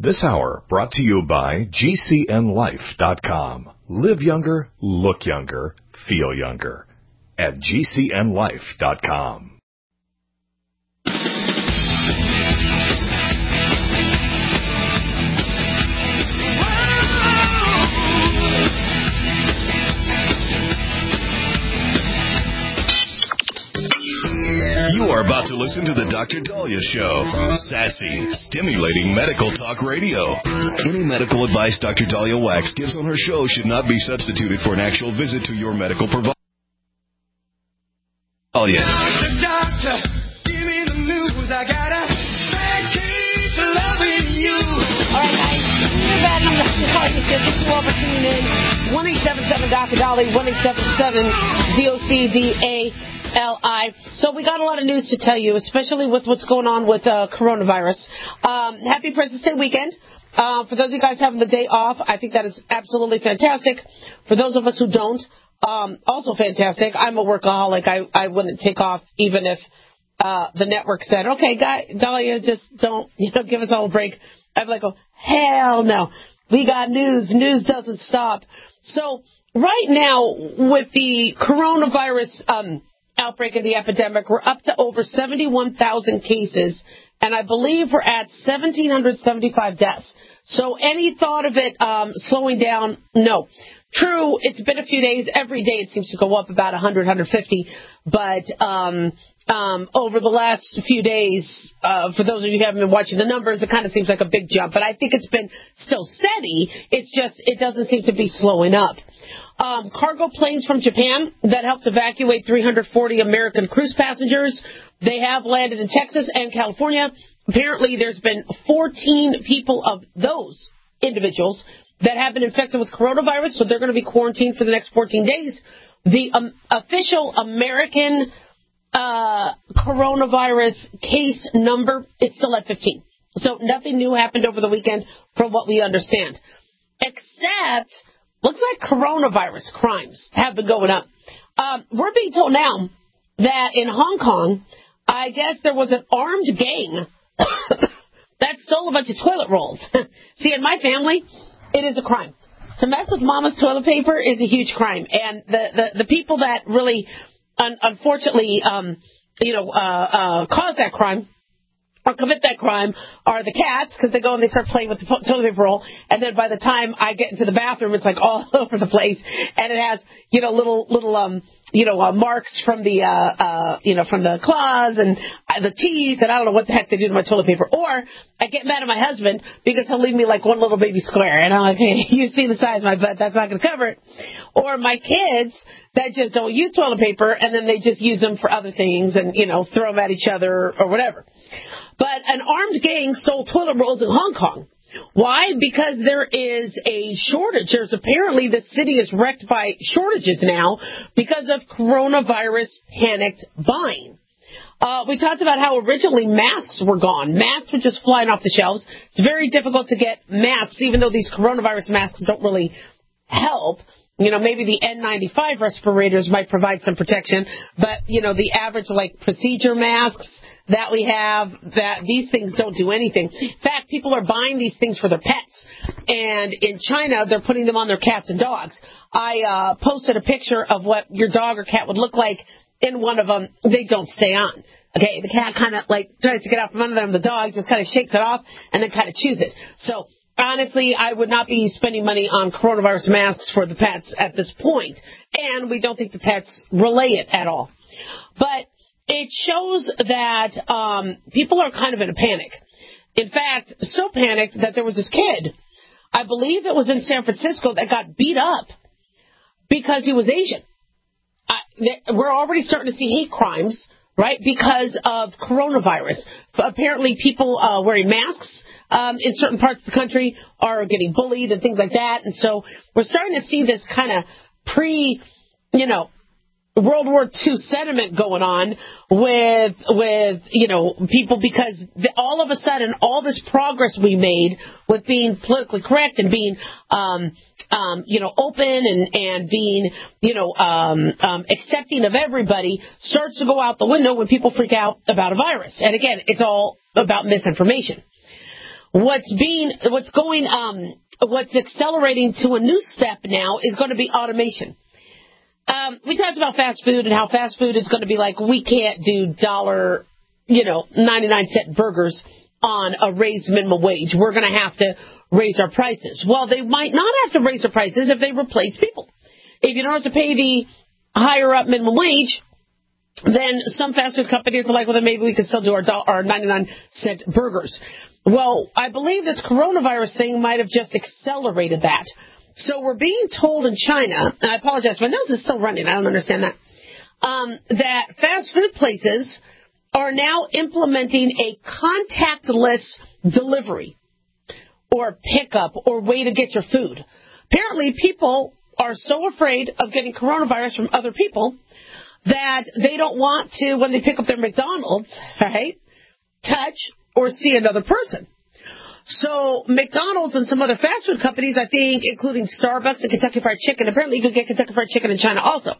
This hour brought to you by GCNLife.com. Live younger, look younger, feel younger at GCNLife.com. You are about to listen to the Dr. Daliah Show. Sassy, stimulating medical talk radio. Any medical advice Dr. Daliah Wax gives on her show should not be substituted for an actual visit to your medical provider. Doctor, give me the news. I got a bad case of loving you. All right, guys. We're back on the Daliah Show. Thank you all for tuning in. 1-877-Dr. Daliah, 1-877-DOCDA. So we got a lot of news to tell you, especially with what's going on with coronavirus. Happy President's Day weekend. For those of you guys having the day off, I think that is absolutely fantastic. For those of us who don't, also fantastic. I'm a workaholic. I wouldn't take off even if the network said, okay, Daliah, just don't give us all a break. I'd be like, oh, hell no. We got news. News doesn't stop. So right now with the coronavirus outbreak of the epidemic, we're up to over 71,000 cases, and I believe we're at 1,775 deaths. So any thought of it slowing down? No. True, it's been a few days. Every day it seems to go up about 100, 150. But over the last few days, for those of you who haven't been watching the numbers, it kind of seems like a big jump. But I think it's been still steady. It's just it doesn't seem to be slowing up. Cargo planes from Japan that helped evacuate 340 American cruise passengers. They have landed in Texas and California. Apparently, there's been 14 people of those individuals that have been infected with coronavirus, so they're going to be quarantined for the next 14 days. The official American coronavirus case number is still at 15. So nothing new happened over the weekend from what we understand. Except, looks like coronavirus crimes have been going up. We're being told now that in Hong Kong, I guess there was an armed gang that stole a bunch of toilet rolls. See, in my family, it is a crime. To mess with mama's toilet paper is a huge crime. And the people that really, unfortunately, cause that crime or commit that crime are the cats, because they go and they start playing with the toilet paper roll, and then by the time I get into the bathroom, it's like all over the place, and it has little marks from the from the claws and the teeth, and I don't know what the heck they do to my toilet paper. Or I get mad at my husband because he'll leave me like one little baby square, and I'm like, hey, you see the size of my butt, that's not going to cover it. Or my kids that just don't use toilet paper, and then they just use them for other things and throw them at each other or whatever. But an armed gang stole toilet rolls in Hong Kong. Why? Because there is a shortage. Apparently the city is wrecked by shortages now because of coronavirus panicked buying. We talked about how originally masks were gone. Masks were just flying off the shelves. It's very difficult to get masks, even though these coronavirus masks don't really help. Maybe the N95 respirators might provide some protection, but, the average, procedure masks that we have, that these things don't do anything. In fact, people are buying these things for their pets, and in China, they're putting them on their cats and dogs. I posted a picture of what your dog or cat would look like in one of them. They don't stay on. Okay, the cat kind of, tries to get out from under them. The dog just kind of shakes it off and then kind of chews it. So, honestly, I would not be spending money on coronavirus masks for the pets at this point. And we don't think the pets relay it at all. But it shows that people are kind of in a panic. In fact, so panicked that there was this kid, I believe it was in San Francisco, that got beat up because he was Asian. We're already starting to see hate crimes, right, because of coronavirus. Apparently people wearing masks in certain parts of the country are getting bullied and things like that. And so we're starting to see this kind of World War II sentiment going on with people, because all of a sudden all this progress we made with being politically correct and being open and being accepting of everybody starts to go out the window when people freak out about a virus. And again, it's all about misinformation. What's accelerating to a new step now is going to be automation. We talked about fast food and how fast food is going to be like, we can't do $99-cent burgers on a raised minimum wage. We're going to have to raise our prices. Well, they might not have to raise their prices if they replace people. If you don't have to pay the higher up minimum wage, then some fast food companies are like, well, then maybe we could still do our 99-cent burgers. Well, I believe this coronavirus thing might have just accelerated that. So we're being told in China, and I apologize, my nose is still running, I don't understand that, that fast food places are now implementing a contactless delivery or pickup or way to get your food. Apparently, people are so afraid of getting coronavirus from other people that they don't want to, when they pick up their McDonald's, right, touch or see another person. So McDonald's and some other fast food companies, I think, including Starbucks and Kentucky Fried Chicken, apparently you can get Kentucky Fried Chicken in China also,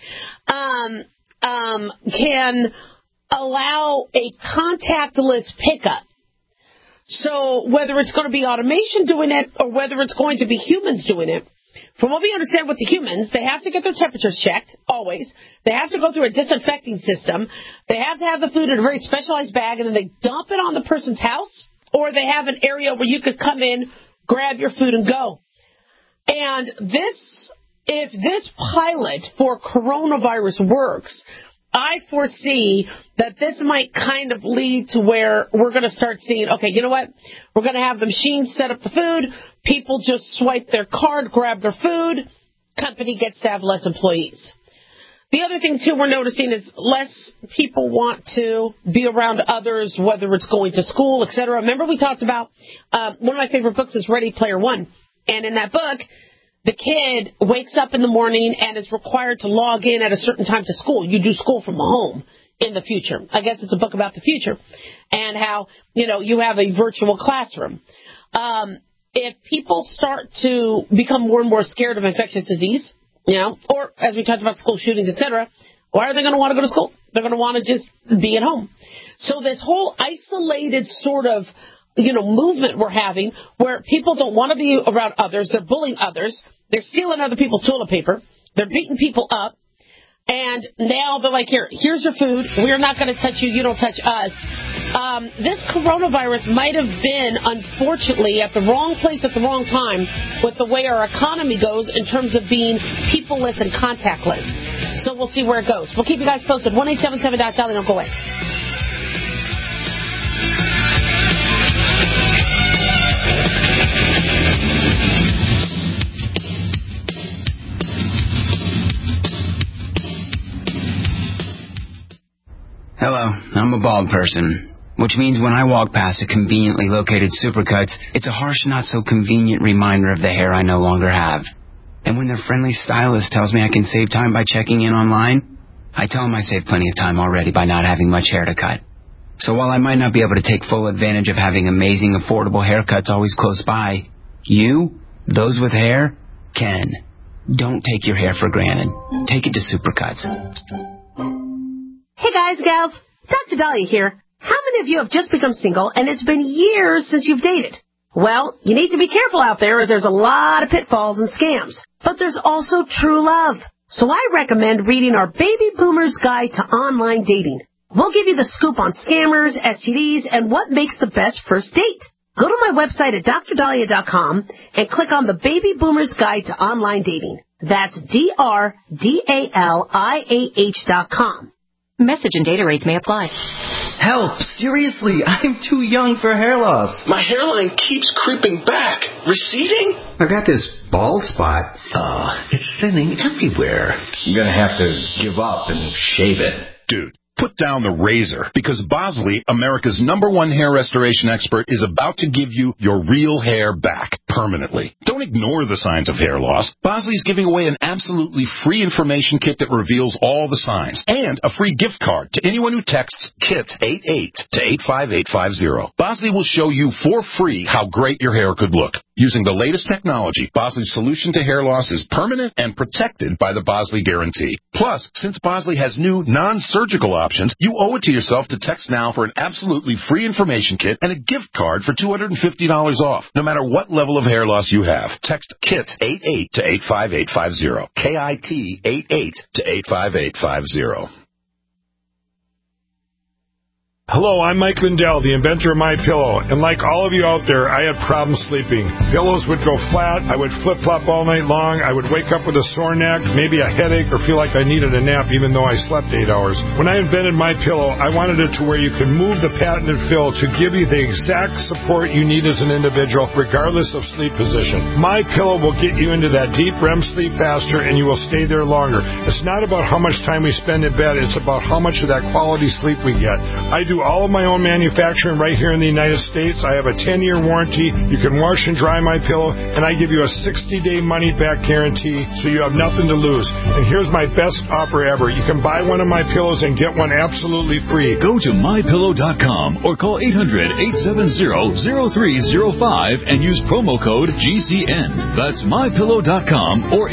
can allow a contactless pickup. So whether it's going to be automation doing it or whether it's going to be humans doing it, from what we understand with the humans, they have to get their temperatures checked, always. They have to go through a disinfecting system. They have to have the food in a very specialized bag, and then they dump it on the person's house, or they have an area where you could come in, grab your food, and go. And if this pilot for coronavirus works, I foresee that this might kind of lead to where we're going to start seeing, okay, you know what? We're going to have the machines set up the food. People just swipe their card, grab their food. Company gets to have less employees. The other thing, too, we're noticing is less people want to be around others, whether it's going to school, et cetera. Remember we talked about one of my favorite books is Ready Player One. And in that book, the kid wakes up in the morning and is required to log in at a certain time to school. You do school from home in the future. I guess it's a book about the future and how, you have a virtual classroom. If people start to become more and more scared of infectious disease, or as we talked about school shootings, et cetera, why are they going to want to go to school? They're going to want to just be at home. So this whole isolated sort of, movement we're having where people don't want to be around others. They're bullying others. They're stealing other people's toilet paper. They're beating people up. And now they're like, here's your food. We're not going to touch you. You don't touch us. This coronavirus might have been, unfortunately, at the wrong place at the wrong time with the way our economy goes in terms of being people-less and contactless. So we'll see where it goes. We'll keep you guys posted. 1-877-DOT-DOLLY. Don't go away. Hello, I'm a bald person, which means when I walk past a conveniently located Supercuts, it's a harsh, not-so-convenient reminder of the hair I no longer have. And when their friendly stylist tells me I can save time by checking in online, I tell them I saved plenty of time already by not having much hair to cut. So while I might not be able to take full advantage of having amazing, affordable haircuts always close by, you, those with hair, can. Don't take your hair for granted. Take it to Supercuts. Hey guys, gals, Dr. Dahlia here. How many of you have just become single and it's been years since you've dated? Well, you need to be careful out there as there's a lot of pitfalls and scams. But there's also true love. So I recommend reading our Baby Boomer's Guide to Online Dating. We'll give you the scoop on scammers, STDs, and what makes the best first date. Go to my website at drdahlia.com and click on the Baby Boomer's Guide to Online Dating. That's DRDALIAH.com. Message and data rates may apply. Help! Seriously, I'm too young for hair loss. My hairline keeps creeping back. Receding? I've got this bald spot. It's thinning everywhere. I'm gonna have to give up and shave it. Dude, put down the razor, because Bosley, America's #1 hair restoration expert, is about to give you your real hair back. permanently. Don't ignore the signs of hair loss. Bosley is giving away an absolutely free information kit that reveals all the signs and a free gift card to anyone who texts KIT88 to 85850. Bosley will show you for free how great your hair could look. Using the latest technology, Bosley's solution to hair loss is permanent and protected by the Bosley Guarantee. Plus, since Bosley has new non-surgical options, you owe it to yourself to text now for an absolutely free information kit and a gift card for $250 off, no matter what level of hair loss you have. Text KIT88 to 85850. KIT88 to 85850. Hello, I'm Mike Lindell, the inventor of MyPillow, and like all of you out there, I had problems sleeping. Pillows would go flat, I would flip-flop all night long, I would wake up with a sore neck, maybe a headache, or feel like I needed a nap even though I slept 8 hours. When I invented MyPillow, I wanted it to where you could move the patented fill to give you the exact support you need as an individual, regardless of sleep position. MyPillow will get you into that deep REM sleep faster, and you will stay there longer. It's not about how much time we spend in bed, it's about how much of that quality sleep we get. I do all of my own manufacturing right here in the United States. I have a 10-year warranty. You can wash and dry my pillow, and I give you a 60-day money-back guarantee, so you have nothing to lose. And here's my best offer ever. You can buy one of my pillows and get one absolutely free. Go to mypillow.com or call 800-870-0305 and use promo code GCN. That's mypillow.com or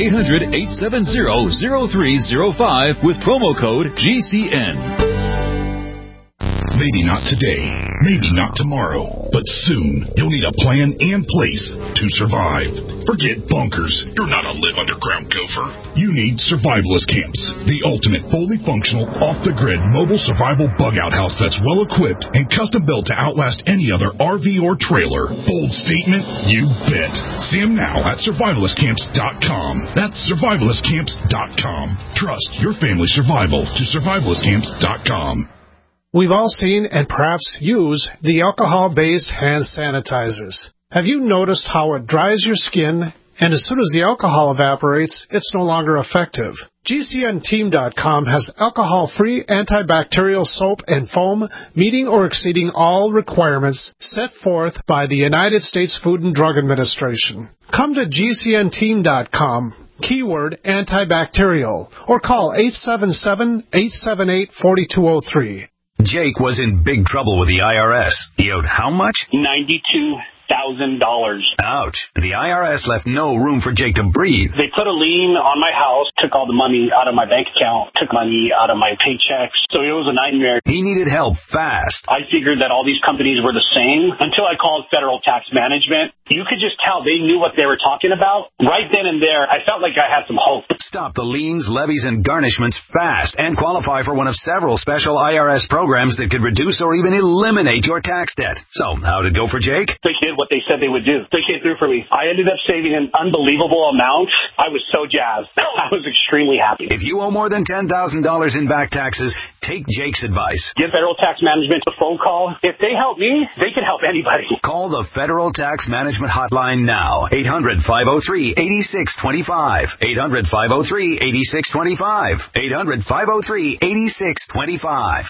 800-870-0305 with promo code GCN. Maybe not today, maybe not tomorrow, but soon you'll need a plan and place to survive. Forget bunkers. You're not a live underground gopher. You need survivalist camps, the ultimate fully functional, off-the-grid mobile survival bug-out house that's well-equipped and custom-built to outlast any other RV or trailer. Bold statement? You bet. See them now at survivalistcamps.com. That's survivalistcamps.com. Trust your family's survival to survivalistcamps.com. We've all seen and perhaps use the alcohol-based hand sanitizers. Have you noticed how it dries your skin, and as soon as the alcohol evaporates, it's no longer effective? GCNteam.com has alcohol-free antibacterial soap and foam meeting or exceeding all requirements set forth by the United States Food and Drug Administration. Come to GCNteam.com. Keyword antibacterial, or call 877-878-4203. Jake was in big trouble with the IRS. He owed how much? $92,000. Ouch. The IRS left no room for Jake to breathe. They put a lien on my house, took all the money out of my bank account, took money out of my paychecks. So it was a nightmare. He needed help fast. I figured that all these companies were the same until I called Federal Tax Management. You could just tell they knew what they were talking about. Right then and there, I felt like I had some hope. Stop the liens, levies, and garnishments fast and qualify for one of several special IRS programs that could reduce or even eliminate your tax debt. So, how did it go for Jake? They did what they said they would do. They came through for me. I ended up saving an unbelievable amount. I was so jazzed. I was extremely happy. If you owe more than $10,000 in back taxes, take Jake's advice. Give Federal Tax Management a phone call. If they help me, they can help anybody. Call the Federal Tax Management Hotline now. 800-503-8625. 800-503-8625. 800-503-8625.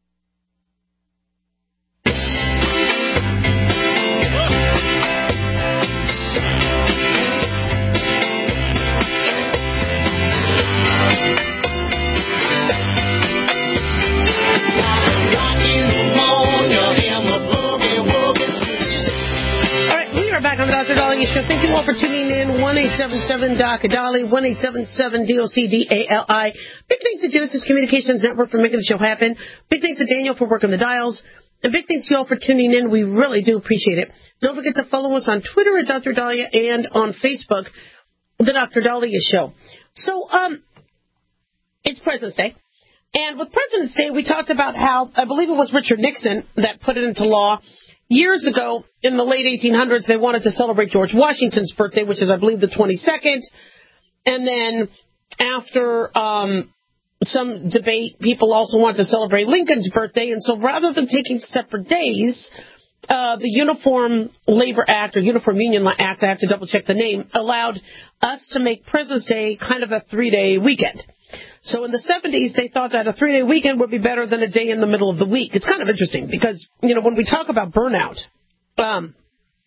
Back on the Dr. Dali Show. Thank you all for tuning in. 1-877-DOC-DALI, 1-877-DOC-DALI. Big thanks to Genesis Communications Network for making the show happen. Big thanks to Daniel for working the dials. And big thanks to you all for tuning in. We really do appreciate it. Don't forget to follow us on Twitter at Dr. Dahlia and on Facebook, The Dr. Dahlia Show. So, it's President's Day. And with President's Day, we talked about how, I believe it was Richard Nixon that put it into law. Years ago, in the late 1800s, they wanted to celebrate George Washington's birthday, which is, I believe, the 22nd. And then after some debate, people also wanted to celebrate Lincoln's birthday. And so rather than taking separate days, the Uniform Labor Act, or Uniform Union Act, I have to double-check the name, allowed us to make President's Day kind of a 3-day weekend. So in the 70s, they thought that a 3-day weekend would be better than a day in the middle of the week. It's kind of interesting because, you know, when we talk about burnout,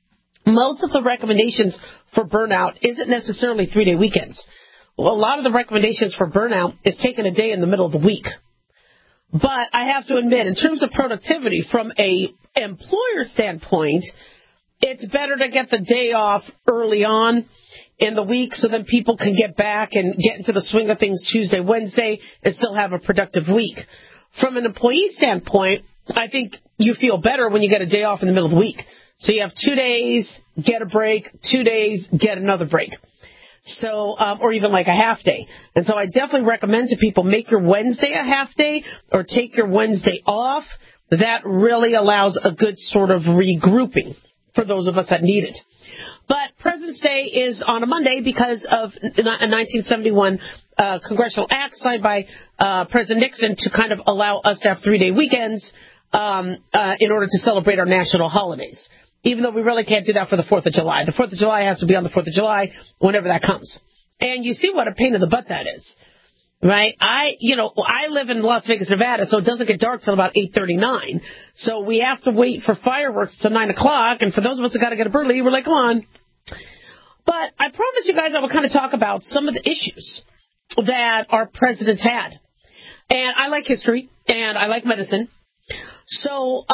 most of the recommendations for burnout isn't necessarily 3-day weekends. Well, a lot of the recommendations for burnout is taking a day in the middle of the week. But I have to admit, in terms of productivity, from a employer standpoint, it's better to get the day off early on in the week so then people can get back and get into the swing of things Tuesday, Wednesday, and still have a productive week. From an employee standpoint, I think you feel better when you get a day off in the middle of the week. So you have 2 days, get a break, 2 days, get another break. So, or even like a half day. And so I definitely recommend to people, make your Wednesday a half day or take your Wednesday off. That really allows a good sort of regrouping for those of us that need it. But President's Day is on a Monday because of a 1971 congressional act signed by President Nixon to kind of allow us to have 3-day weekends in order to celebrate our national holidays, even though we really can't do that for the 4th of July. The 4th of July has to be on the 4th of July whenever that comes. And you see what a pain in the butt that is, right? I live in Las Vegas, Nevada, so it doesn't get dark till about 8:39. So we have to wait for fireworks till 9 o'clock. And for those of us that got to get up early, we're like, come on. But I promised you guys I would kind of talk about some of the issues that our presidents had. And I like history, and I like medicine. So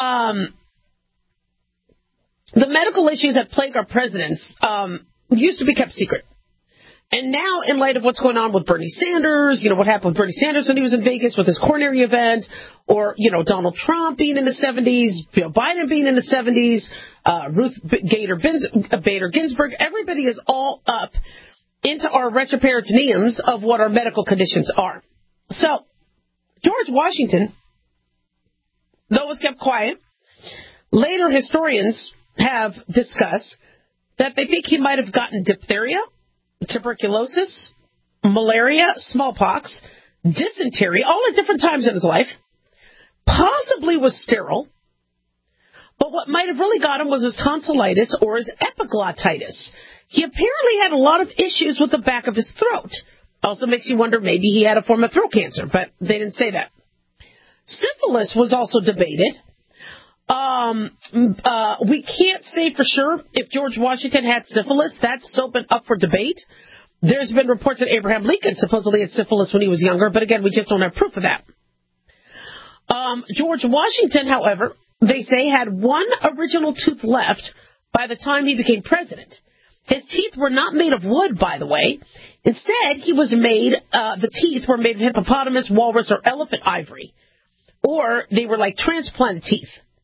the medical issues that plague our presidents used to be kept secret. And now, in light of what's going on with Bernie Sanders, what happened with Bernie Sanders when he was in Vegas with his coronary event, or, Donald Trump being in the 70s, Joe Biden being in the 70s, Ruth Bader Ginsburg, everybody is all up into our retroperitoneums of what our medical conditions are. So, George Washington, though was kept quiet, later historians have discussed that they think he might have gotten diphtheria, tuberculosis, malaria, smallpox, dysentery, all at different times in his life, possibly was sterile, but what might have really got him was his tonsillitis or his epiglottitis. He apparently had a lot of issues with the back of his throat. Also makes you wonder maybe he had a form of throat cancer, but they didn't say that. Syphilis was also debated. We can't say for sure if George Washington had syphilis. That's still been up for debate. There's been reports that Abraham Lincoln supposedly had syphilis when he was younger, but again, we just don't have proof of that. George Washington, however, they say had one original tooth left by the time he became president. His teeth were not made of wood, by the way. Instead, the teeth were made of hippopotamus, walrus, or elephant ivory. Or they were like transplanted teeth.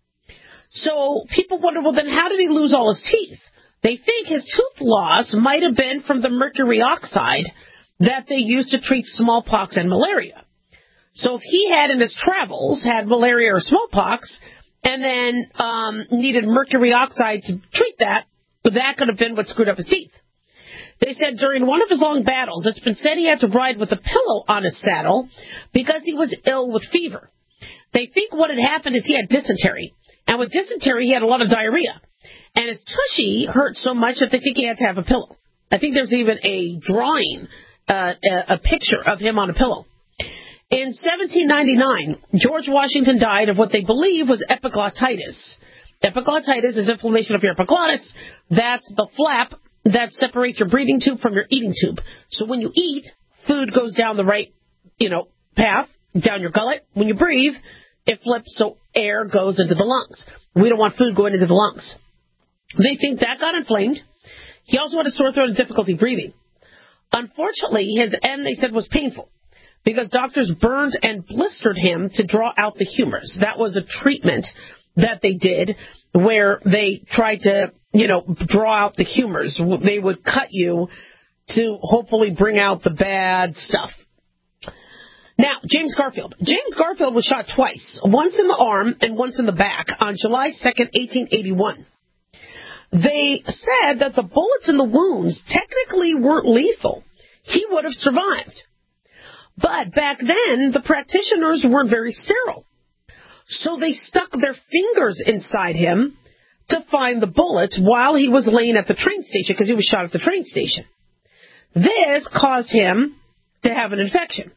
So people wonder, well, then how did he lose all his teeth? They think his tooth loss might have been from the mercury oxide that they used to treat smallpox and malaria. So if he had in his travels had malaria or smallpox and then needed mercury oxide to treat that could have been what screwed up his teeth. They said during one of his long battles, it's been said he had to ride with a pillow on his saddle because he was ill with fever. They think what had happened is he had dysentery. And with dysentery, he had a lot of diarrhea. And his tushy hurt so much that they think he had to have a pillow. I think there's even a drawing, a picture of him on a pillow. In 1799, George Washington died of what they believe was epiglottitis. Epiglottitis is inflammation of your epiglottis. That's the flap that separates your breathing tube from your eating tube. So when you eat, food goes down the right, path, down your gullet. When you breathe, it flips so air goes into the lungs. We don't want food going into the lungs. They think that got inflamed. He also had a sore throat and difficulty breathing. Unfortunately, his end, they said, was painful because doctors burned and blistered him to draw out the humors. That was a treatment that they did where they tried to, draw out the humors. They would cut you to hopefully bring out the bad stuff. Now, James Garfield. James Garfield was shot twice, once in the arm and once in the back on July 2nd, 1881. They said that the bullets in the wounds technically weren't lethal. He would have survived. But back then, the practitioners weren't very sterile. So they stuck their fingers inside him to find the bullets while he was laying at the train station because he was shot at the train station. This caused him to have an infection.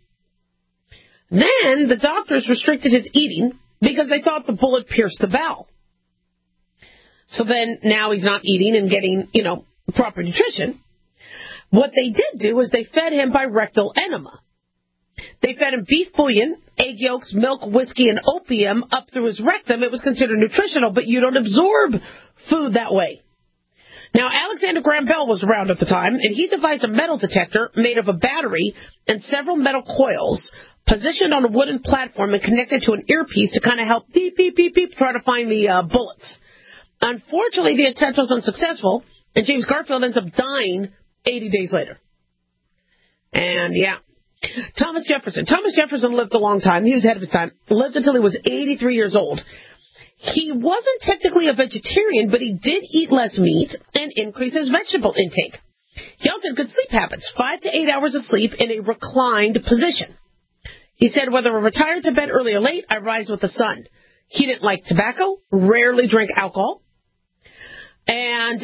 Then the doctors restricted his eating because they thought the bullet pierced the bowel. So then now he's not eating and getting, proper nutrition. What they did do is they fed him by rectal enema. They fed him beef bouillon, egg yolks, milk, whiskey, and opium up through his rectum. It was considered nutritional, but you don't absorb food that way. Now, Alexander Graham Bell was around at the time, and he devised a metal detector made of a battery and several metal coils positioned on a wooden platform and connected to an earpiece to kind of help beep, beep, beep, beep, try to find the bullets. Unfortunately, the attempt was unsuccessful, and James Garfield ends up dying 80 days later. And, Thomas Jefferson. Thomas Jefferson lived a long time. He was ahead of his time. Lived until he was 83 years old. He wasn't technically a vegetarian, but he did eat less meat and increase his vegetable intake. He also had good sleep habits, 5 to 8 hours of sleep in a reclined position. He said, whether I retire to bed early or late, I rise with the sun. He didn't like tobacco, rarely drank alcohol. And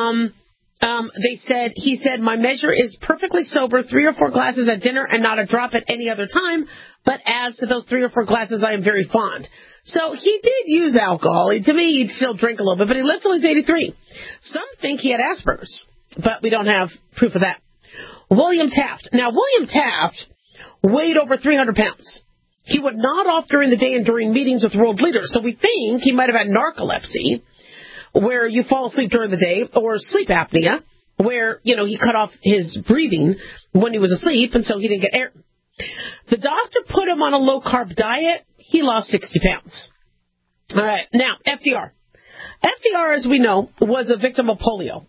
he said, my measure is perfectly sober, 3 or 4 glasses at dinner and not a drop at any other time. But as to those 3 or 4 glasses, I am very fond. So he did use alcohol. To me, he'd still drink a little bit, but he lived till he's 83. Some think he had Asperger's, but we don't have proof of that. William Taft. Now, William Taft weighed over 300 pounds. He would nod off during the day and during meetings with world leaders. So we think he might have had narcolepsy, where you fall asleep during the day, or sleep apnea, where, he cut off his breathing when he was asleep, and so he didn't get air. The doctor put him on a low-carb diet. He lost 60 pounds. All right. Now, FDR. FDR, as we know, was a victim of polio.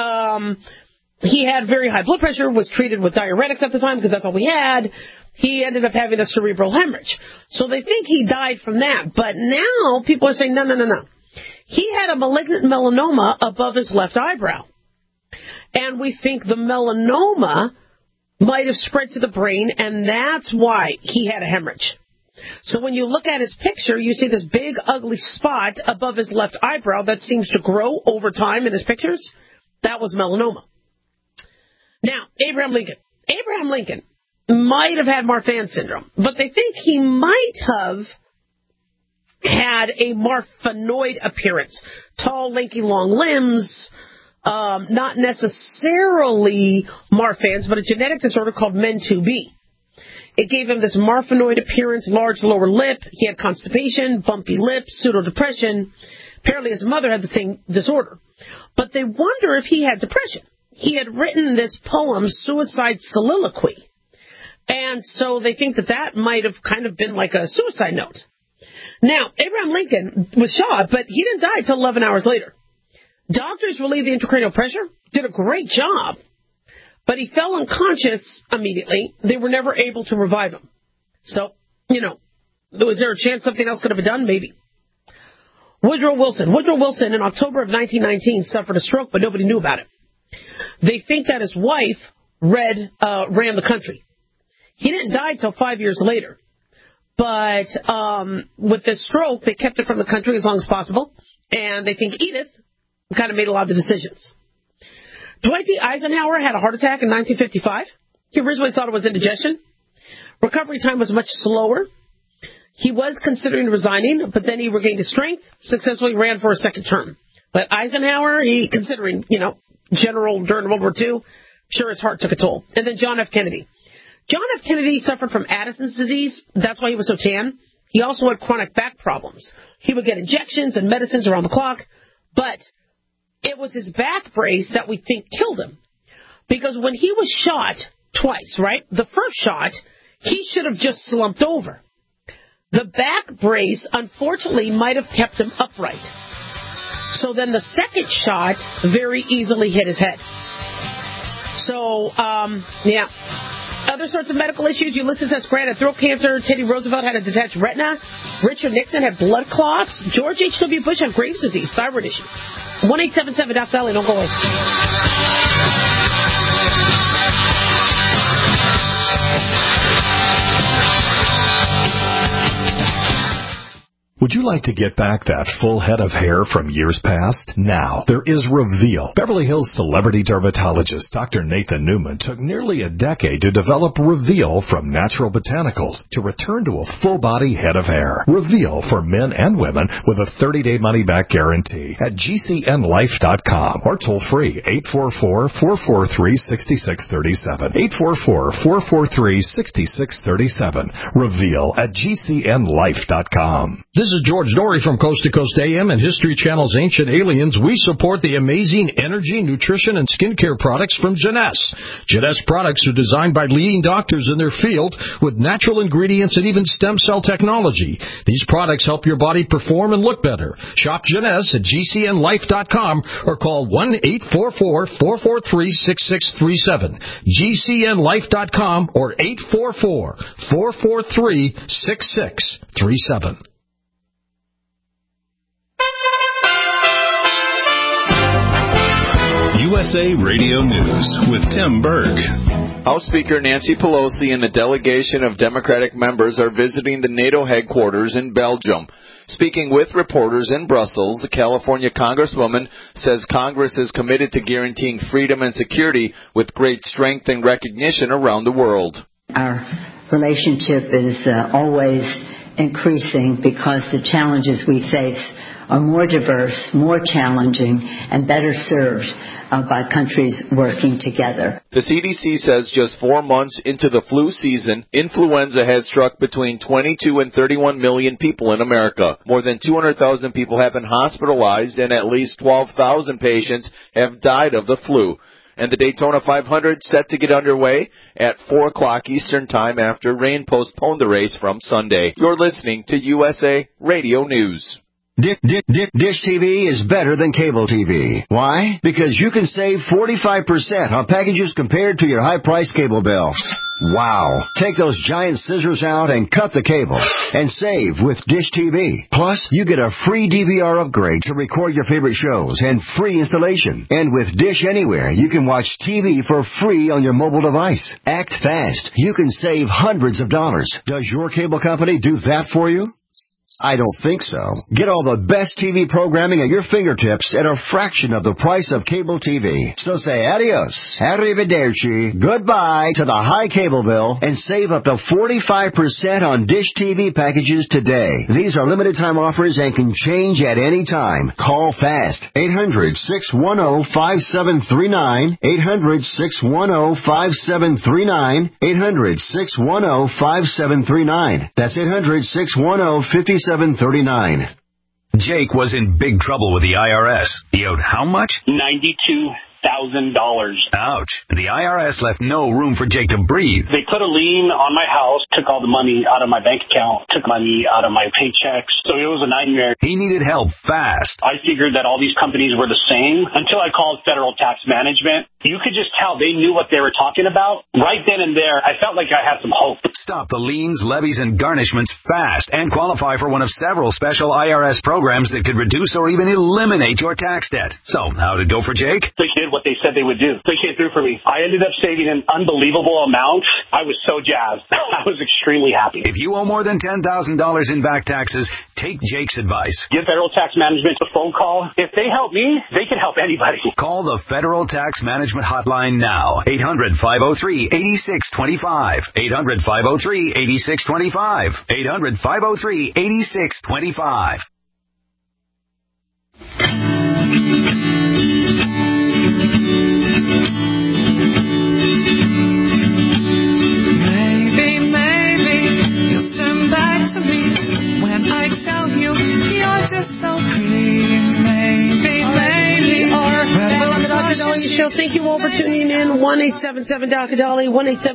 He had very high blood pressure, was treated with diuretics at the time because that's all we had. He ended up having a cerebral hemorrhage. So they think he died from that. But now people are saying, no. He had a malignant melanoma above his left eyebrow. And we think the melanoma might have spread to the brain, and that's why he had a hemorrhage. So when you look at his picture, you see this big, ugly spot above his left eyebrow that seems to grow over time in his pictures. That was melanoma. Now, Abraham Lincoln. Abraham Lincoln might have had Marfan syndrome, but they think he might have had a Marfanoid appearance. Tall, lanky, long limbs, not necessarily Marfan's, but a genetic disorder called MEN2B. It gave him this Marfanoid appearance, large lower lip. He had constipation, bumpy lips, pseudo-depression. Apparently his mother had the same disorder. But they wonder if he had depression. He had written this poem, Suicide Soliloquy. And so they think that might have kind of been like a suicide note. Now, Abraham Lincoln was shot, but he didn't die until 11 hours later. Doctors relieved the intracranial pressure, did a great job, but he fell unconscious immediately. They were never able to revive him. So, was there a chance something else could have been done? Maybe. Woodrow Wilson. Woodrow Wilson, in October of 1919, suffered a stroke, but nobody knew about it. They think that his wife ran the country. He didn't die until 5 years later. But with this stroke, they kept it from the country as long as possible. And they think Edith kind of made a lot of the decisions. Dwight D. Eisenhower had a heart attack in 1955. He originally thought it was indigestion. Recovery time was much slower. He was considering resigning, but then he regained his strength, successfully ran for a second term. But Eisenhower, considering, general during World War II, sure his heart took a toll. And then John F. Kennedy. John F. Kennedy suffered from Addison's disease. That's why he was so tan. He also had chronic back problems. He would get injections and medicines around the clock, but it was his back brace that we think killed him. Because when he was shot twice, right, the first shot, he should have just slumped over. The back brace, unfortunately, might have kept him upright. So then the second shot very easily hit his head. So, Other sorts of medical issues. Ulysses S. Grant had throat cancer. Teddy Roosevelt had a detached retina. Richard Nixon had blood clots. George H.W. Bush had Graves' disease, thyroid issues. 1-877-DOC-DOLLY. Don't go away. Would Would you like to get back that full head of hair from years past? Now, there is Reveal. Beverly Hills celebrity dermatologist Dr. Nathan Newman took nearly a decade to develop Reveal from natural botanicals to return to a full-body head of hair. Reveal for men and women with a 30-day money-back guarantee at GCNlife.com or toll free 844-443-6637. 844-443-6637. Reveal at GCNlife.com. This is George Norrie from Coast to Coast AM and History Channel's Ancient Aliens. We support the amazing energy, nutrition, and skincare products from Jeunesse. Jeunesse products are designed by leading doctors in their field with natural ingredients and even stem cell technology. These products help your body perform and look better. Shop Jeunesse at GCNlife.com or call 1-844-443-6637. GCNlife.com or 844-443-6637. USA Radio News with Tim Berg. House Speaker Nancy Pelosi and a delegation of Democratic members are visiting the NATO headquarters in Belgium. Speaking with reporters in Brussels, the California Congresswoman says Congress is committed to guaranteeing freedom and security with great strength and recognition around the world. Our relationship is always increasing because the challenges we face are more diverse, more challenging, and better served by countries working together. The CDC says just 4 months into the flu season, influenza has struck between 22 and 31 million people in America. More than 200,000 people have been hospitalized, and at least 12,000 patients have died of the flu. And the Daytona 500 set to get underway at 4 o'clock Eastern Time after rain postponed the race from Sunday. You're listening to USA Radio News. Dish TV is better than cable TV. Why? Because you can save 45% on packages compared to your high-priced cable bill. Wow. Take those giant scissors out and cut the cable and save with Dish TV. Plus, you get a free DVR upgrade to record your favorite shows and free installation. And with Dish Anywhere, you can watch TV for free on your mobile device. Act fast. You can save hundreds of dollars. Does your cable company do that for you? I don't think so. Get all the best TV programming at your fingertips at a fraction of the price of cable TV. So say adios, arrivederci, goodbye to the high cable bill and save up to 45% on Dish TV packages today. These are limited time offers and can change at any time. Call fast. 800-610-5739. 800-610-5739. 800-610-5739. That's 800-610-5739. Jake was in big trouble with the IRS. He owed how much? $92,000. Ouch. The IRS left no room for Jake to breathe. They put a lien on my house, took all the money out of my bank account, took money out of my paychecks. So it was a nightmare. He needed help fast. I figured that all these companies were the same until I called Federal Tax Management. You could just tell they knew what they were talking about. Right then and there, I felt like I had some hope. Stop the liens, levies, and garnishments fast and qualify for one of several special IRS programs that could reduce or even eliminate your tax debt. So, how'd it go for Jake? They did what they said they would do. They came through for me. I ended up saving an unbelievable amount. I was so jazzed. I was extremely happy. If you owe more than $10,000 in back taxes, take Jake's advice. Give Federal Tax Management a phone call. If they help me, they can help anybody. Call the Federal Tax Management hotline now. 800-503-8625. 800-503-8625. 800-503-8625. Maybe you'll turn back to me when I tell you you're just so pretty. Maybe. Well, on the Dr. Dahlia Show, thank you all for tuning in. 1-877-Dr.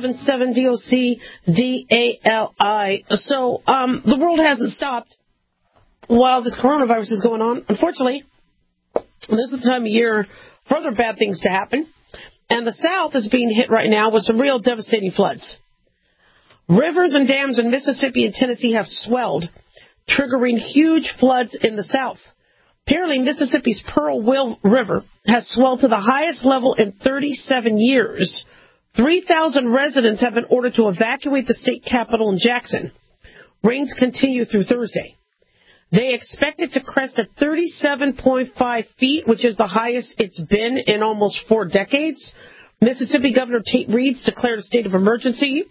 1-877-DOC-DALI. So, the world hasn't stopped while this coronavirus is going on. Unfortunately, this is the time of year for other bad things to happen. And the South is being hit right now with some real devastating floods. Rivers and dams in Mississippi and Tennessee have swelled, triggering huge floods in the South. Apparently, Mississippi's Pearl River has swelled to the highest level in 37 years. 3,000 residents have been ordered to evacuate the state capital in Jackson. Rains continue through Thursday. They expect it to crest at 37.5 feet, which is the highest it's been in almost 4 decades. Mississippi Governor Tate Reeves declared a state of emergency.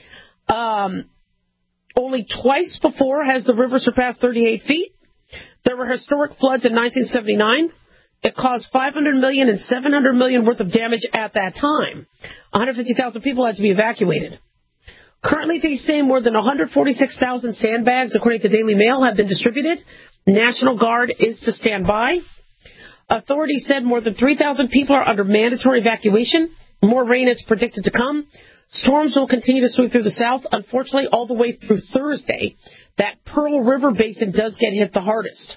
Only twice before has the river surpassed 38 feet. There were historic floods in 1979. It caused $500 million and $700 million worth of damage at that time. 150,000 people had to be evacuated. Currently, they say more than 146,000 sandbags, according to Daily Mail, have been distributed. National Guard is to stand by. Authorities said more than 3,000 people are under mandatory evacuation. More rain is predicted to come. Storms will continue to sweep through the South, unfortunately, all the way through Thursday. That Pearl River Basin does get hit the hardest.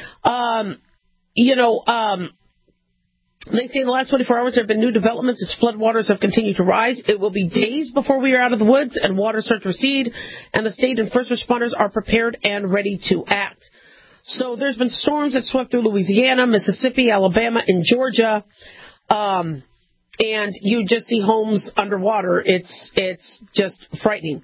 They say in the last 24 hours there have been new developments as floodwaters have continued to rise. It will be days before we are out of the woods and water starts to recede, and the state and first responders are prepared and ready to act. So there's been storms that swept through Louisiana, Mississippi, Alabama, and Georgia, and you just see homes underwater. It's just frightening.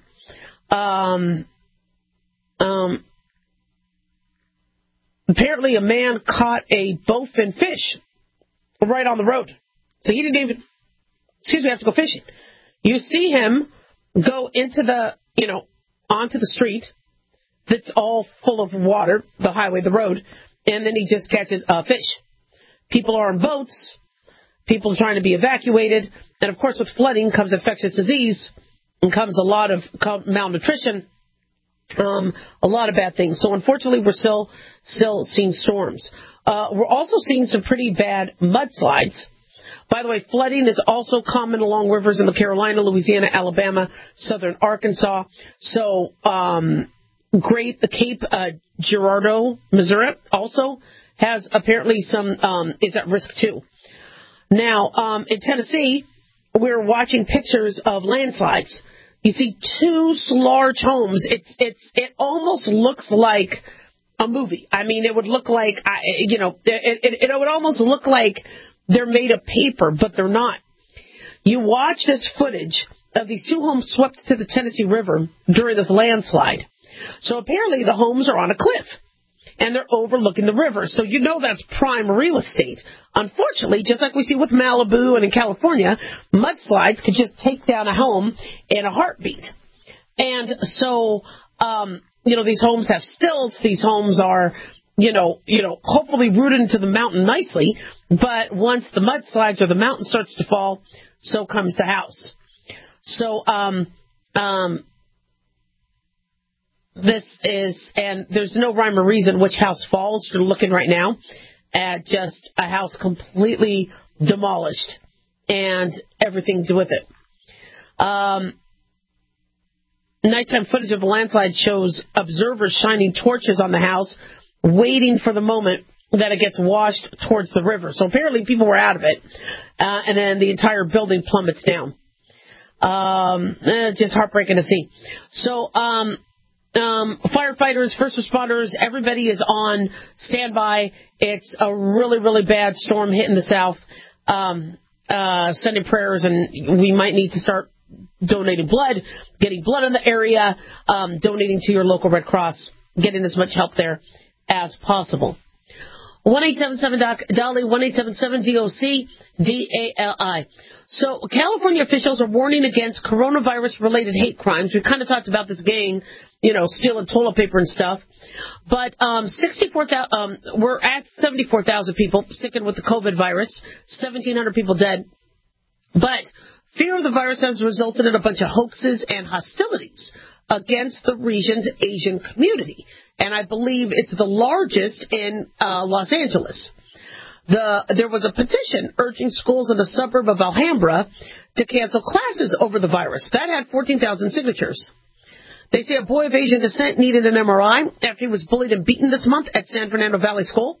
Apparently a man caught a bowfin fish right on the road. So he didn't even, have to go fishing. You see him go into onto the street that's all full of water, the highway, the road, and then he just catches a fish. People are on boats, people trying to be evacuated, and of course with flooding comes infectious disease, and comes a lot of malnutrition, a lot of bad things. So unfortunately we're still seeing storms. We're also seeing some pretty bad mudslides. By the way, flooding is also common along rivers in the Carolina, Louisiana, Alabama, southern Arkansas. So, the Cape Girardeau, Missouri, also has apparently is at risk too. Now, in Tennessee, we're watching pictures of landslides. You see 2 large homes. It almost looks like a movie. I mean, it would look like, it would almost look like they're made of paper, but they're not. You watch this footage of these 2 homes swept to the Tennessee River during this landslide. So apparently the homes are on a cliff, and they're overlooking the river. So you know that's prime real estate. Unfortunately, just like we see with Malibu and in California, mudslides could just take down a home in a heartbeat. And so, these homes have stilts. These homes are, hopefully rooted into the mountain nicely. But once the mudslides or the mountain starts to fall, so comes the house. So, and there's no rhyme or reason which house falls. You're looking right now at just a house completely demolished and everything with it. Nighttime footage of the landslide shows observers shining torches on the house, waiting for the moment that it gets washed towards the river. So apparently people were out of it, and then the entire building plummets down. Just heartbreaking to see. So, firefighters, first responders, everybody is on standby. It's a really, really bad storm hitting the South. Sending prayers, and we might need to start donating blood, getting blood in the area, donating to your local Red Cross, getting as much help there as possible. 1-877-DOC-DALI, 1-877-DOC-DALI. So California officials are warning against coronavirus-related hate crimes. We kind of talked about this gang, stealing toilet paper and stuff. But we're at 74,000 people sickened with the COVID virus, 1,700 people dead. But fear of the virus has resulted in a bunch of hoaxes and hostilities against the region's Asian community. And I believe it's the largest in Los Angeles. There was a petition urging schools in the suburb of Alhambra to cancel classes over the virus. That had 14,000 signatures. They say a boy of Asian descent needed an MRI after he was bullied and beaten this month at San Fernando Valley School.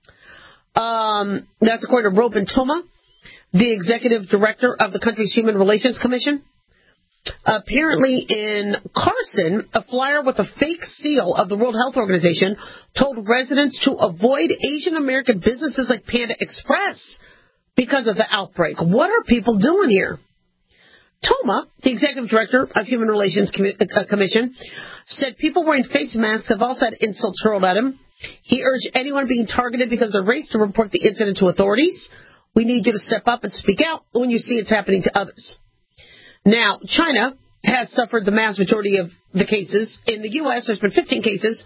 That's according to Robin Toma, the executive director of the country's Human Relations Commission. Apparently in Carson, a flyer with a fake seal of the World Health Organization told residents to avoid Asian American businesses like Panda Express because of the outbreak. What are people doing here? Toma, the executive director of Human Relations Commission, said people wearing face masks have also had insults hurled at him. He urged anyone being targeted because of their race to report the incident to authorities. We need you to step up and speak out when you see it's happening to others. Now, China has suffered the mass majority of the cases. In the U.S., there's been 15 cases,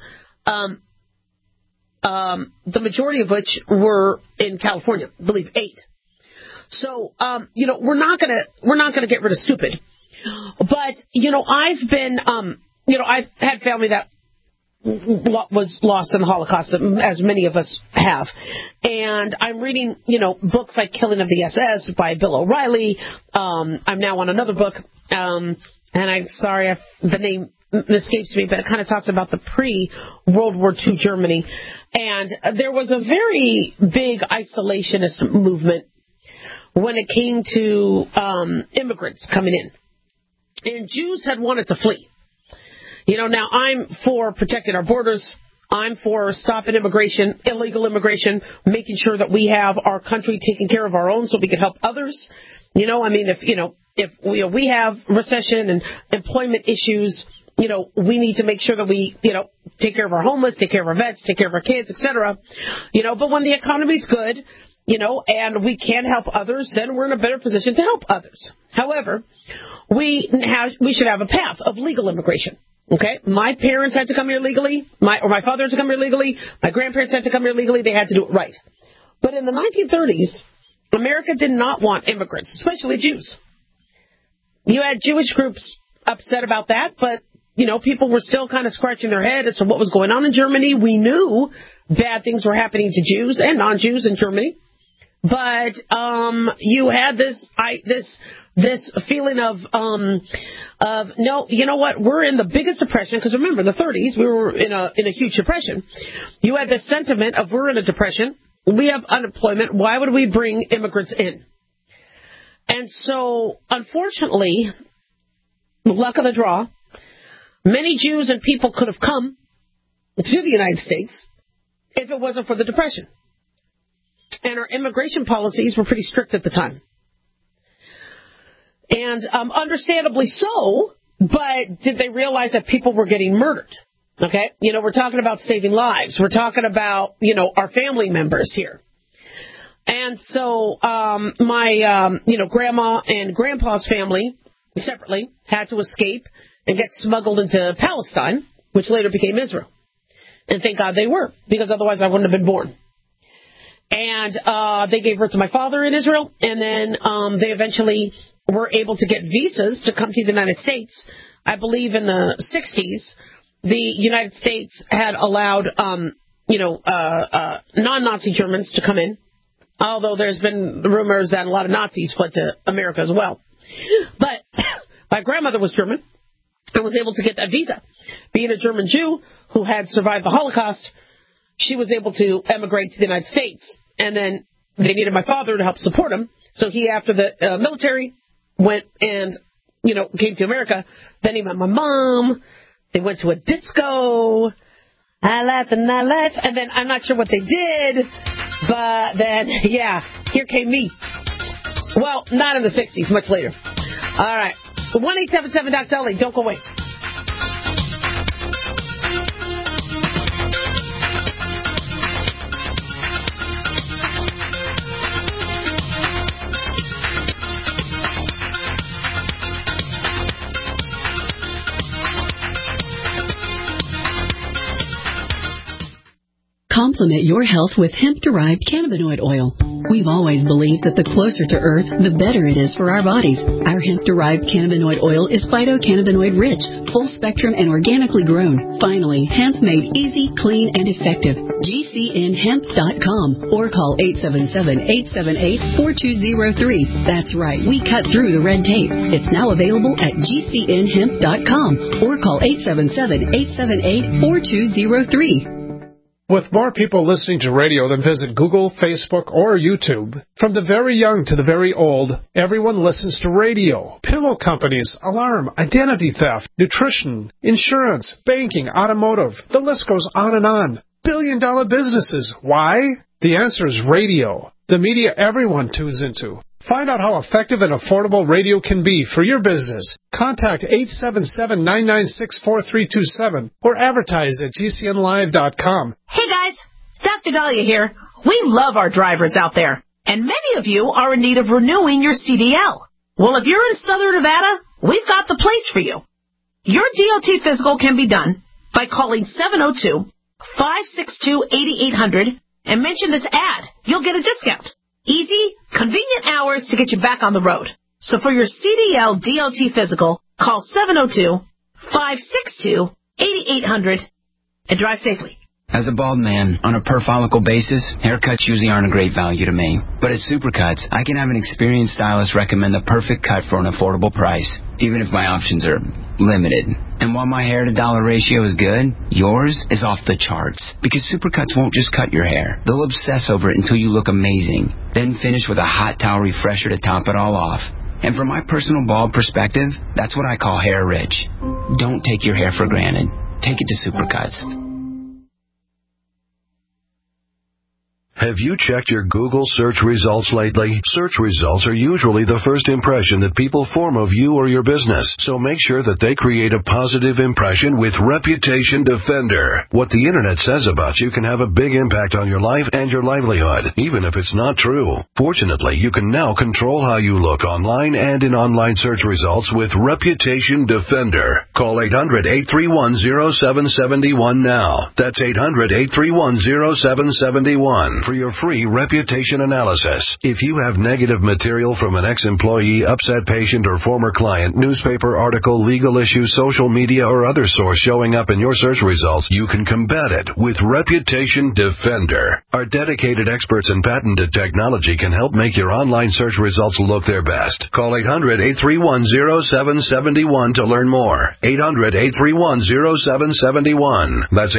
the majority of which were in California, I believe 8. So, we're not gonna get rid of stupid. But, I've had family that was lost in the Holocaust, as many of us have. And I'm reading, books like Killing of the SS by Bill O'Reilly. I'm now on another book, and I'm sorry the name escapes me, but it kind of talks about the pre-World War II Germany. And there was a very big isolationist movement when it came to immigrants coming in. And Jews had wanted to flee. Now I'm for protecting our borders. I'm for stopping immigration, illegal immigration, making sure that we have our country taking care of our own so we can help others. If we have recession and employment issues, we need to make sure that we, take care of our homeless, take care of our vets, take care of our kids, etc. But when the economy's good, and we can help others, then we're in a better position to help others. However, we should have a path of legal immigration. Okay, my parents had to come here legally. My father had to come here legally. My grandparents had to come here legally. They had to do it right. But in the 1930s, America did not want immigrants, especially Jews. You had Jewish groups upset about that, but people were still kind of scratching their head as to what was going on in Germany. We knew bad ththings were happening to Jews and non-Jews in Germany, but you had this feeling of no, you know what? We're in the biggest depression, because remember, in the 30s we were in a huge depression. You had this sentiment of we're in a depression, we have unemployment. Why would we bring immigrants in? And so, unfortunately, luck of the draw, many Jews and people could have come to the United States if it wasn't for the depression. And our immigration policies were pretty strict at the time. And understandably so, but did they realize that people were getting murdered? Okay? We're talking about saving lives. We're talking about, our family members here. And so my, grandma and grandpa's family separately had to escape and get smuggled into Palestine, which later became Israel. And thank God they were, because otherwise I wouldn't have been born. And they gave birth to my father in Israel, and then they eventually were able to get visas to come to the United States. I believe in the 60s, the United States had allowed, non-Nazi Germans to come in, although there's been rumors that a lot of Nazis fled to America as well. But my grandmother was German and was able to get that visa. Being a German Jew who had survived the Holocaust, she was able to emigrate to the United States. And then they needed my father to help support him. So he, after the military, went and, came to America. Then he met my mom. They went to a disco. I laughed and I laughed. And then I'm not sure what they did. But then, here came me. Well, not in the 60s, much later. All right. 1-877-DOC-DOLLY. Don't go away. Complement your health with hemp-derived cannabinoid oil. We've always believed that the closer to Earth, the better it is for our bodies. Our hemp-derived cannabinoid oil is phytocannabinoid rich, full spectrum, and organically grown. Finally, hemp made easy, clean, and effective. GCNhemp.com or call 877-878-4203. That's right, we cut through the red tape. It's now available at GCNhemp.com or call 877-878-4203. With more people listening to radio than visit Google, Facebook, or YouTube, from the very young to the very old, everyone listens to radio. Pillow companies, alarm, identity theft, nutrition, insurance, banking, automotive. The list goes on and on. Billion-dollar businesses. Why? The answer is radio. The media everyone tunes into. Find out how effective and affordable radio can be for your business. Contact 877-996-4327 or advertise at gcnlive.com. Hey guys, Dr. Dahlia here. We love our drivers out there, and many of you are in need of renewing your CDL. Well, if you're in Southern Nevada, we've got the place for you. Your DOT physical can be done by calling 702-562-8800 and mention this ad. You'll get a discount. Easy, convenient hours to get you back on the road. So for your CDL DOT physical, call 702-562-8800 and drive safely. As a bald man, on a per-follicle basis, haircuts usually aren't a great value to me. But at Supercuts, I can have an experienced stylist recommend the perfect cut for an affordable price, even if my options are limited. And while my hair-to-dollar ratio is good, yours is off the charts. Because Supercuts won't just cut your hair. They'll obsess over it until you look amazing. Then finish with a hot towel refresher to top it all off. And from my personal bald perspective, that's what I call hair rich. Don't take your hair for granted. Take it to Supercuts. Have you checked your Google search results lately? Search results are usually the first impression that people form of you or your business, so make sure that they create a positive impression with Reputation Defender. What the internet says about you can have a big impact on your life and your livelihood, even if it's not true. Fortunately, you can now control how you look online and in online search results with Reputation Defender. Call 800-831-0771 now. That's 800-831-0771. For your free reputation analysis. If you have negative material from an ex-employee, upset patient, or former client, newspaper article, legal issue, social media, or other source showing up in your search results, you can combat it with Reputation Defender. Our dedicated experts in patented technology can help make your online search results look their best. Call 800-831-0771 to learn more. 800-831-0771. That's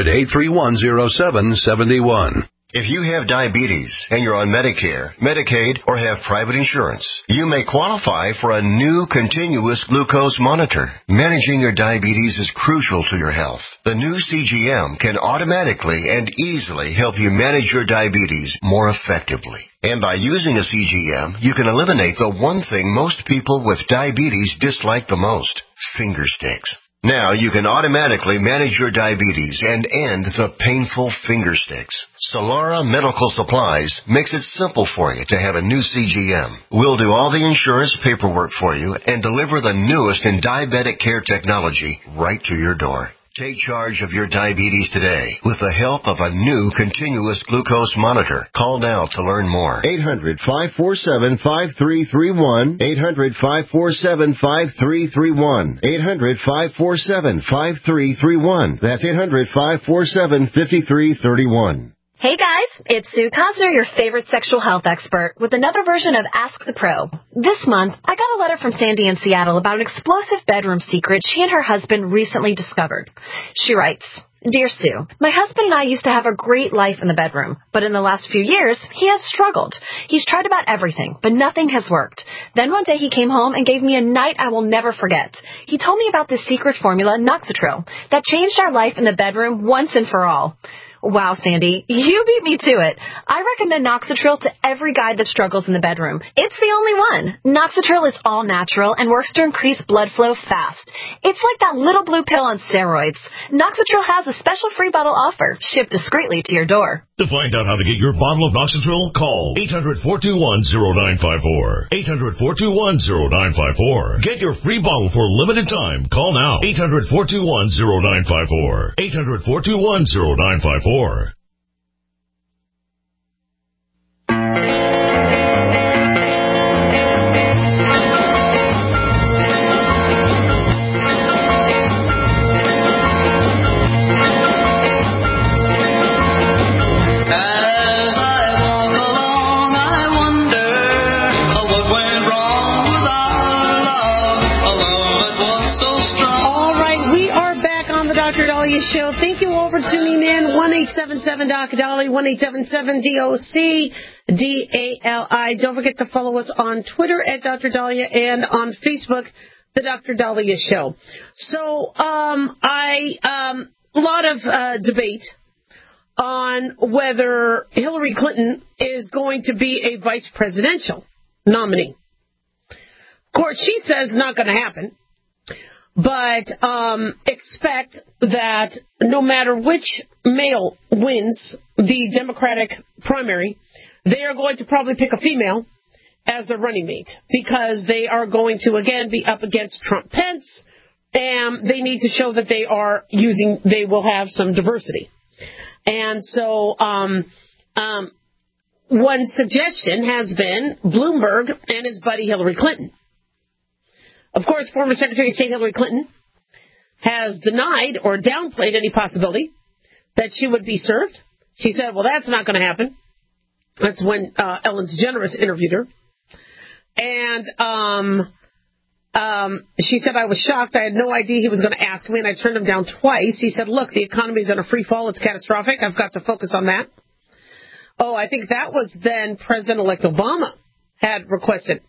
800-831-0771. If you have diabetes and you're on Medicare, Medicaid, or have private insurance, you may qualify for a new continuous glucose monitor. Managing your diabetes is crucial to your health. The new CGM can automatically and easily help you manage your diabetes more effectively. And by using a CGM, you can eliminate the one thing most people with diabetes dislike the most: finger sticks. Now you can automatically manage your diabetes and end the painful finger sticks. Solara Medical Supplies makes it simple for you to have a new CGM. We'll do all the insurance paperwork for you and deliver the newest in diabetic care technology right to your door. Take charge of your diabetes today with the help of a new continuous glucose monitor. Call now to learn more. 800-547-5331. 800-547-5331. 800-547-5331. That's 800-547-5331. Hey guys, it's Sue Cosner, your favorite sexual health expert, with another version of Ask the Pro. This month, I got a letter from Sandy in Seattle about an explosive bedroom secret she and her husband recently discovered. She writes, Dear Sue, my husband and I used to have a great life in the bedroom, but in the last few years, he has struggled. He's tried about everything, but nothing has worked. Then one day he came home and gave me a night I will never forget. He told me about this secret formula, Noxatril, that changed our life in the bedroom once and for all. Wow, Sandy, you beat me to it. I recommend Noxatril to every guy that struggles in the bedroom. It's the only one. Noxatril is all natural and works to increase blood flow fast. It's like that little blue pill on steroids. Noxatril has a special free bottle offer, shipped discreetly to your door. To find out how to get your bottle of Noxatril, call 800-421-0954. 800-421-0954. Get your free bottle for a limited time. Call now. 800-421-0954. 800-421-0954. Show. Thank you all for tuning in. 1-877-DOC-DOLLY, 1-877-DOC-DALI. Don't forget to follow us on Twitter at Dr. Dahlia and on Facebook, The Dr. Dahlia Show. So, a lot of debate on whether Hillary Clinton is going to be a vice presidential. nominee. Of course, she says not going to happen, but expect that no matter which male wins the Democratic primary, they are going to probably pick a female as their running mate because they are going to, again, be up against Trump-Pence, and they need to show that they will have some diversity. And so one suggestion has been Bloomberg and his buddy Hillary Clinton. Of course, former Secretary of State Hillary Clinton has denied or downplayed any possibility that she would be served. She said, well, that's not going to happen. That's when Ellen DeGeneres interviewed her. And she said, I was shocked. I had no idea he was going to ask me, and I turned him down twice. He said, look, the economy is in a free fall. It's catastrophic. I've got to focus on that. Oh, I think that was then President-elect Obama had requested.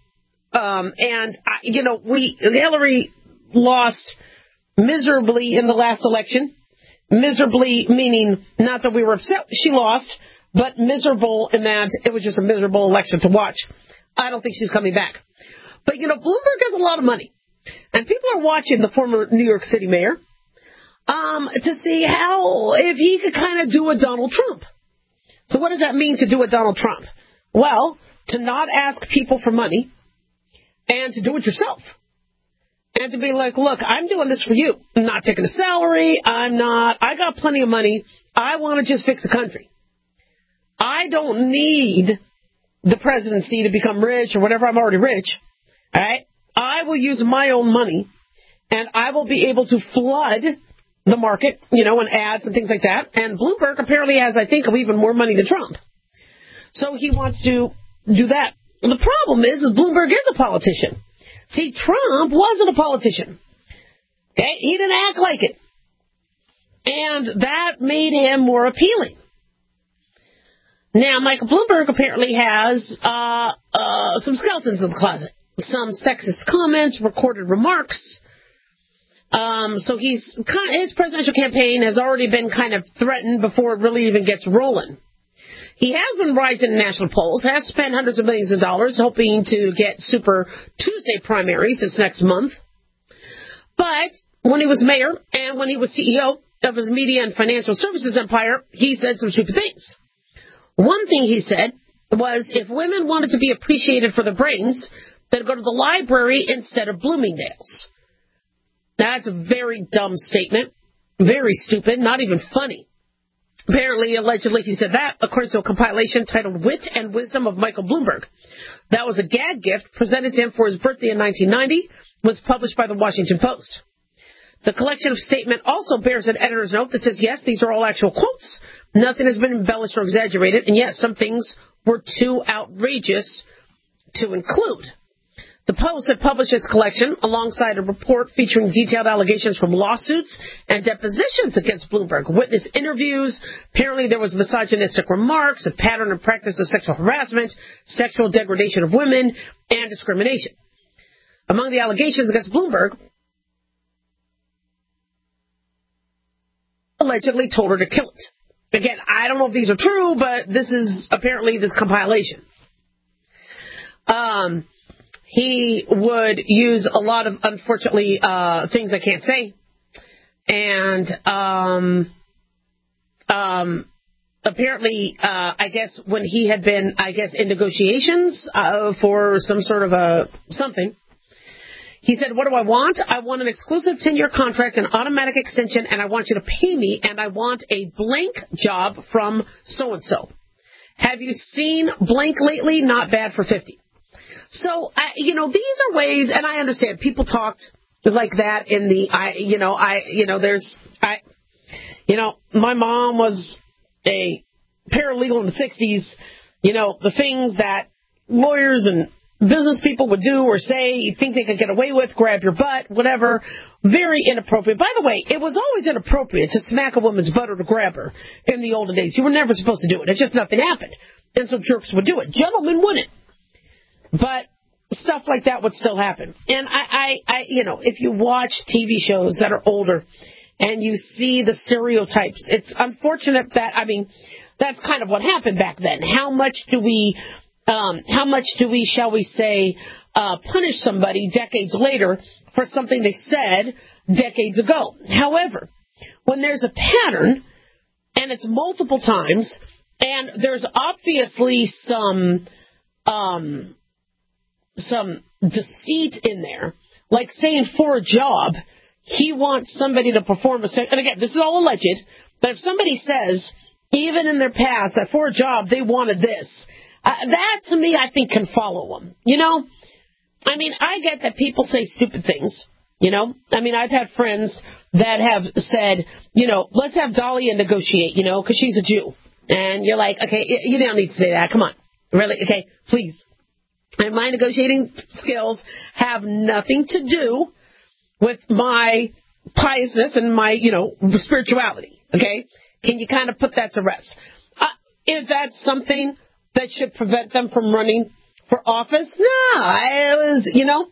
Hillary lost miserably in the last election. Miserably meaning not that we were upset she lost, but miserable in that it was just a miserable election to watch. I don't think she's coming back. But, Bloomberg has a lot of money. And people are watching the former New York City mayor to see if he could kind of do a Donald Trump. So what does that mean to do a Donald Trump? Well, to not ask people for money and to do it yourself. And to be like, look, I'm doing this for you. I'm not taking a salary. I got plenty of money. I want to just fix the country. I don't need the presidency to become rich or whatever. I'm already rich. All right. I will use my own money and I will be able to flood the market, and ads and things like that. And Bloomberg apparently has, I think, even more money than Trump. So he wants to do that. The problem is Bloomberg is a politician. See, Trump wasn't a politician. Okay? He didn't act like it. And that made him more appealing. Now, Michael Bloomberg apparently has some skeletons in the closet. Some sexist comments, recorded remarks. So his presidential campaign has already been kind of threatened before it really even gets rolling. He has been rising in national polls, has spent hundreds of millions of dollars hoping to get Super Tuesday primaries this next month. But when he was mayor and when he was CEO of his media and financial services empire, he said some stupid things. One thing he said was if women wanted to be appreciated for their brains, they'd go to the library instead of Bloomingdale's. That's a very dumb statement, very stupid, not even funny. Apparently, allegedly, he said that, according to a compilation titled Wit and Wisdom of Michael Bloomberg. That was a gag gift presented to him for his birthday in 1990, was published by the Washington Post. The collection of statement also bears an editor's note that says, yes, these are all actual quotes. Nothing has been embellished or exaggerated, and yes, some things were too outrageous to include. The Post had published its collection alongside a report featuring detailed allegations from lawsuits and depositions against Bloomberg, witness interviews. Apparently there was misogynistic remarks, a pattern and practice of sexual harassment, sexual degradation of women, and discrimination. Among the allegations against Bloomberg, allegedly told her to kill it. Again, I don't know if these are true, but this is apparently this compilation. He would use a lot of, unfortunately, things I can't say. And apparently, I guess, when he had been, in negotiations for some sort of something, he said, what do I want? I want an exclusive 10-year contract, an automatic extension, and I want you to pay me, and I want a blank job from so-and-so. Have you seen blank lately? Not bad for 50. So, these are ways, and I understand people talked like that in my mom was a paralegal in the 60s. The things that lawyers and business people would do or say, you think they could get away with, grab your butt, whatever. Very inappropriate. By the way, it was always inappropriate to smack a woman's butt or to grab her in the olden days. You were never supposed to do it. It's just nothing happened. And so jerks would do it. Gentlemen wouldn't. But stuff like that would still happen. And I if you watch TV shows that are older and you see the stereotypes, it's unfortunate that, that's kind of what happened back then. How much do we How much do we, shall we say, punish somebody decades later for something they said decades ago? However, when there's a pattern, and it's multiple times, and there's obviously some deceit in there, like saying for a job, he wants somebody to perform and again, this is all alleged, but if somebody says, even in their past, that for a job they wanted this, that to me I think can follow them. You know? I mean, I get that people say stupid things, you know? I mean, I've had friends that have said, you know, let's have Dahlia negotiate, you know, because she's a Jew. And you're like, okay, you don't need to say that. Come on. Really? Okay, please. And my negotiating skills have nothing to do with my piousness and my, you know, spirituality. Okay? Can you kind of put that to rest? Is that something that should prevent them from running for office? No, it was, you know.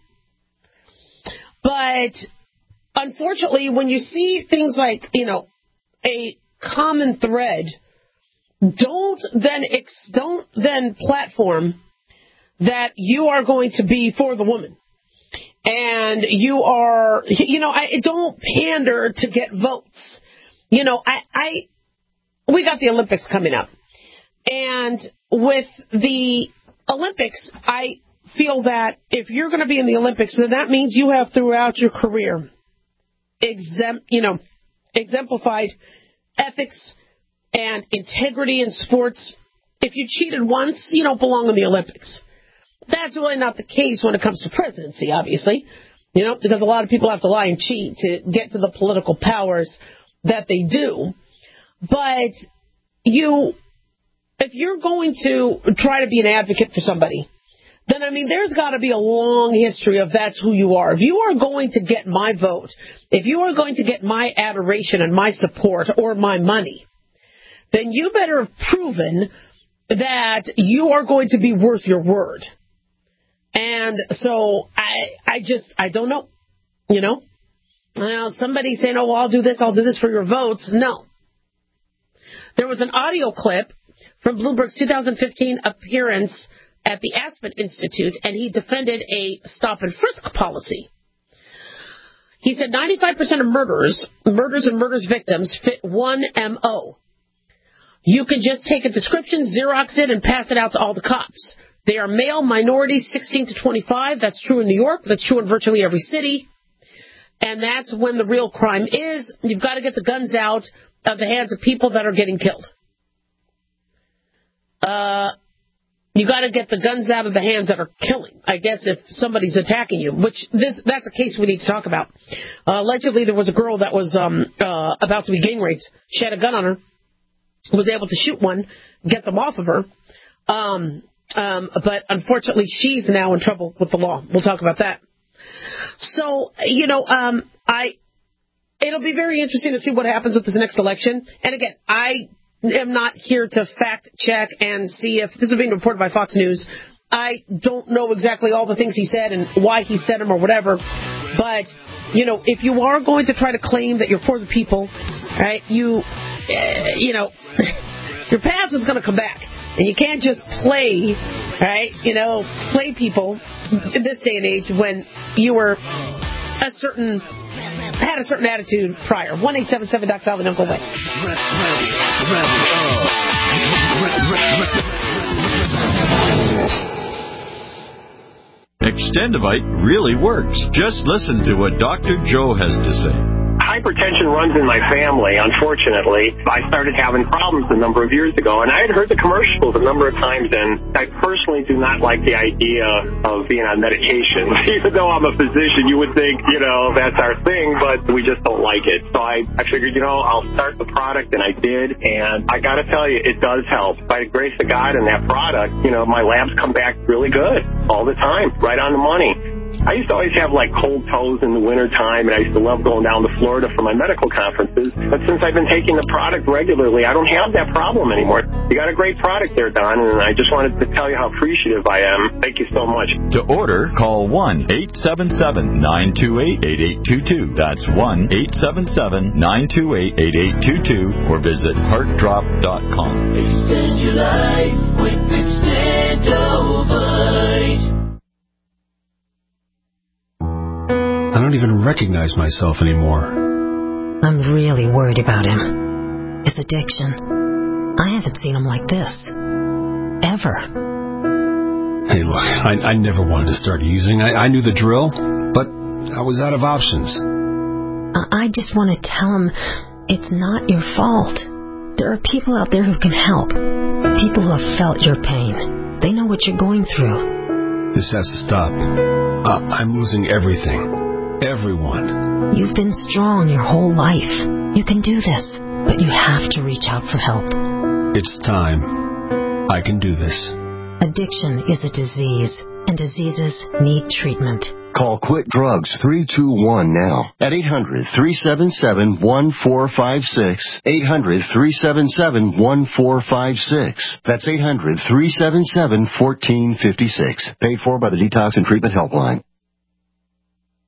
But unfortunately, when you see things like, you know, a common thread, don't then platform that you are going to be for the woman. And you are, you know, don't pander to get votes. You know, we got the Olympics coming up. And with the Olympics, I feel that if you're going to be in the Olympics, then that means you have throughout your career exemplified ethics and integrity in sports. If you cheated once, you don't belong in the Olympics. That's really not the case when it comes to presidency, obviously, you know, because a lot of people have to lie and cheat to get to the political powers that they do. But if you're going to try to be an advocate for somebody, then, I mean, there's got to be a long history of that's who you are. If you are going to get my vote, if you are going to get my adoration and my support or my money, then you better have proven that you are going to be worth your word. And so I don't know, you know. Somebody saying, oh, well, I'll do this for your votes. No. There was an audio clip from Bloomberg's 2015 appearance at the Aspen Institute, and he defended a stop-and-frisk policy. He said 95% of murders and murders victims fit one M.O. You can just take a description, Xerox it, and pass it out to all the cops. They are male, minorities, 16 to 25. That's true in New York. That's true in virtually every city. And that's when the real crime is. You've got to get the guns out of the hands of people that are getting killed. You got to get the guns out of the hands that are killing. I guess if somebody's attacking you, that's a case we need to talk about. Allegedly, there was a girl that was about to be gang raped. She had a gun on her, was able to shoot one, get them off of her. But unfortunately, she's now in trouble with the law. We'll talk about that. So, you know, it'll be very interesting to see what happens with this next election. And again, I am not here to fact check and see if this is being reported by Fox News. I don't know exactly all the things he said and why he said them or whatever. But, you know, if you are going to try to claim that you're for the people, right, you know, your past is going to come back. And you can't just play, right, you know, play people in this day and age when you were had a certain attitude prior. 1-877-DOC-VAL, the number away. Extendivite really works. Just listen to what Dr. Joe has to say. Hypertension runs in my family, unfortunately. I started having problems a number of years ago, and I had heard the commercials a number of times, and I personally do not like the idea of being on medication. Even though I'm a physician, you would think, you know, that's our thing, but we just don't like it. So I figured, you know, I'll start the product, and I did, and I got to tell you, it does help. By the grace of God and that product, you know, my labs come back really good all the time, right on the money. I used to always have like cold toes in the wintertime, and I used to love going down to Florida for my medical conferences. But since I've been taking the product regularly, I don't have that problem anymore. You got a great product there, Don, and I just wanted to tell you how appreciative I am. Thank you so much. To order, call 1-877-928-8822. That's 1-877-928-8822, or visit heartdrop.com. Extend your life with Extendovite. I don't even recognize myself anymore. I'm really worried about him. His addiction. I haven't seen him like this. Ever. Hey, look, I never wanted to start using. I knew the drill, but I was out of options. I just want to tell him it's not your fault. There are people out there who can help. People who have felt your pain. They know what you're going through. This has to stop. I'm losing everything. Everyone. You've been strong your whole life. You can do this, but you have to reach out for help. It's time. I can do this. Addiction is a disease, and diseases need treatment. Call Quit Drugs 321 now at 800-377-1456. 800-377-1456. That's 800-377-1456. Paid for by the Detox and Treatment Helpline.